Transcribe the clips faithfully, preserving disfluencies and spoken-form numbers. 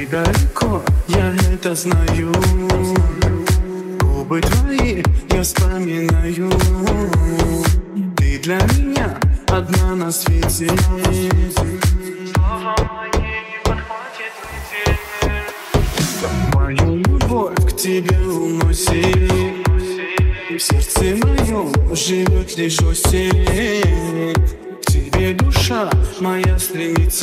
далеко, я это знаю. Губы твои я вспоминаю. Ты для меня одна на свете. Слова мои подхватит ветер. Мою любовь к тебе уносит. И в сердце моем живет лишь осень. К тебе душа моя стремится.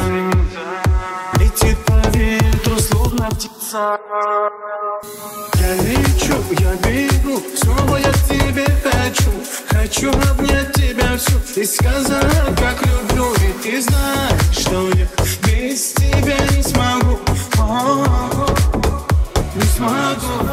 Летит по ветру, словно птица. Я лечу, я бегу, снова я к тебе хочу. Хочу обнять тебя всю и сказать, как люблю. И ты знаешь, что я без тебя не смогу. О, не смогу.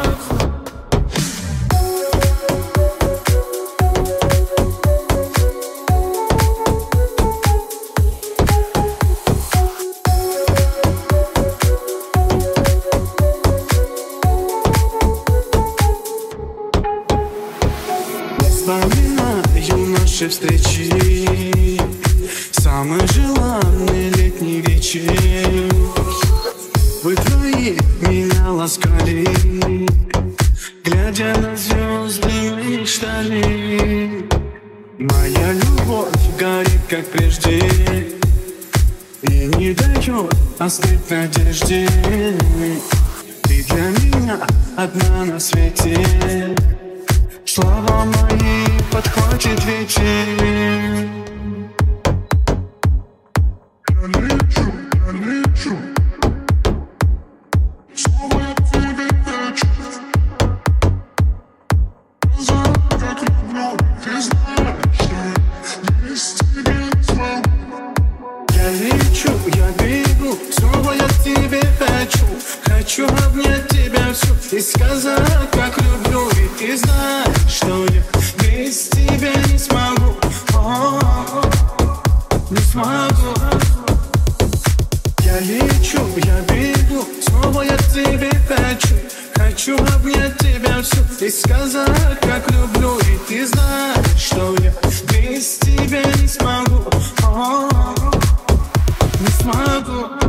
Вспоминаю наши встречи, самый желанный летний вечер. Вы твои меня ласкали, глядя на звезды мечтали. Моя любовь горит, как прежде, и не дает остыть надежде. Ты для меня одна на свете. Слова мои подхватит ветер. Я лечу, я лечу. Снова я к тебе хочу. Сказать, как люблю. Ты знаешь, что без тебя не смогу. Я лечу, я бегу. Снова я к тебе хочу. Хочу обнять тебя всю и сказать, как люблю. И ты знаешь, что я без тебя не смогу. О, не смогу. Я лечу, я бегу, снова я к тебе хочу. Хочу обнять тебя всю и сказать, как люблю. И ты знаешь, что я без тебя не смогу. О, не смогу.